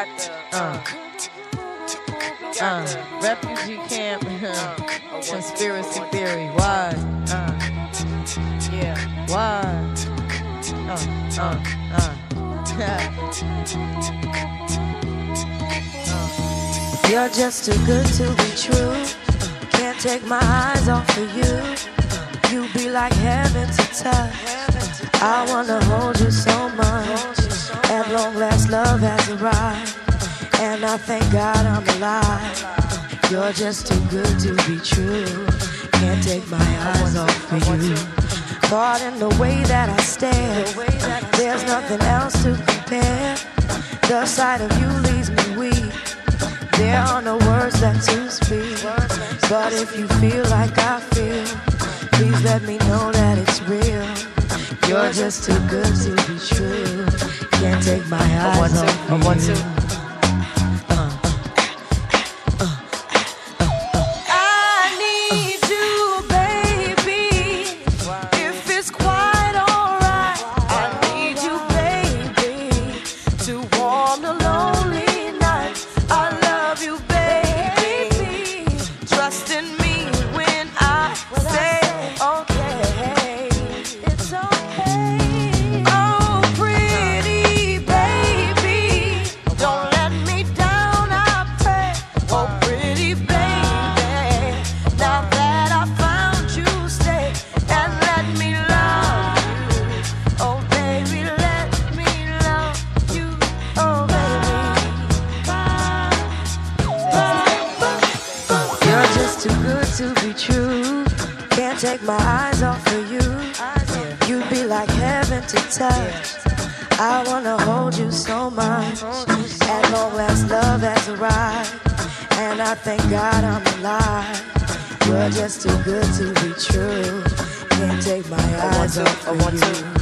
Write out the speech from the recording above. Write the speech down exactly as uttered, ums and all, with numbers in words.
got the uh, Uh, refugee camp, uh, conspiracy theory, why? Uh, yeah. why? Uh, uh, uh. You're just too good to be true. Can't take my eyes off of you. You be like heaven to touch. I wanna hold you so much. At long last, love has arrived, and I thank God I'm alive. You're just too good to be true. Can't take my eyes off of you. Caught in the way that I stare. There's nothing else to compare. The sight of you leaves me weak. There are no words left to speak. But if you feel like I feel, please let me know that it's real. You're just too good to be true. Can't take my eyes off of you. Too good to be true. Can't take my eyes off of you. You'd be like heaven to touch. I wanna hold you so much. At long last, love has arrived, and I thank God I'm alive. You're just too good to be true. Can't take my eyes off of you.